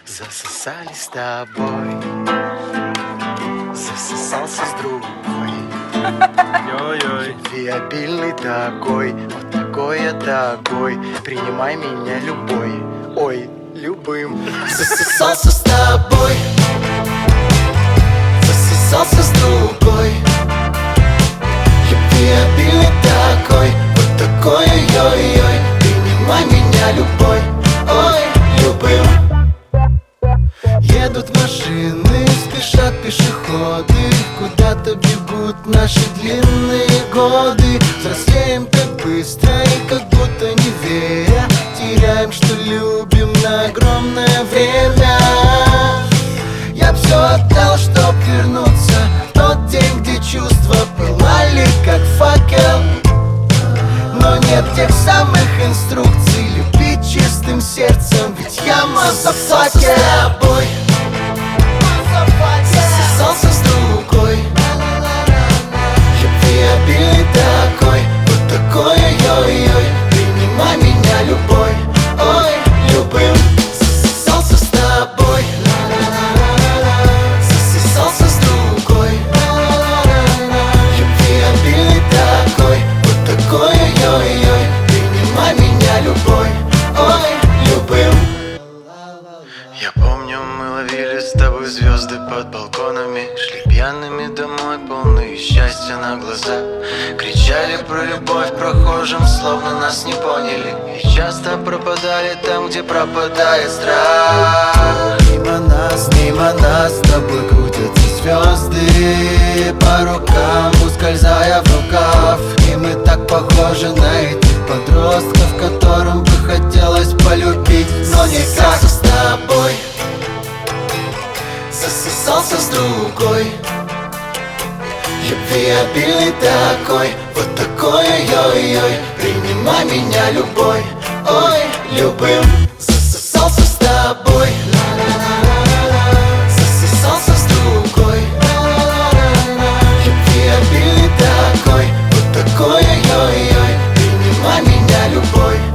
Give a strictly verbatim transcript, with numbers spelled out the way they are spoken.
Засосали с тобой, засосался с другой. Ой-ой. Любвеобильный такой, вот такой я такой. Принимай меня любой, ой, любым. Засосался с тобой, засосался с другой. Любвеобильный такой, вот такой, ой-ой. Принимай меня любой, ой, любым. Едут машины, спешат пешеходы, куда-то бегут наши длинные годы. Взрослеем так быстро и как будто не веря, теряем, что любим на огромное время. Я все отдал, чтоб вернуться в тот день, где чувства пылали, как факел. Но нет тех самых инструкций любить чистым сердцем, ведь я мазафакер. Засосался с другой, любвеобильный такой, вот такой, ой-ой. Принимай меня любой, ой, любым. Засосался с тобой, засосался с другой. Любвеобильный такой, вот такой, ой-ой. Принимай меня любой, ой, любым. Я помню, мы ловили с тобой звезды под балконами, шли пьяными домой, полные счастья на глаза. Кричали про любовь прохожим, словно нас не поняли, и часто пропадали там, где пропадает страх. Мимо нас, мимо нас с тобой крутятся звезды, по рукам ускользая в рукав. И мы так похожи на этих подростков, которым бы хотелось полюбить, но никак. С тобой засосался с другой, любвеобильный такой, вот такой, ой-ой. Принимай меня любой, ой, любым. Засосался с тобой, засосался с другой. Любвеобильный такой, вот такой, ой-ой. Принимай меня любой.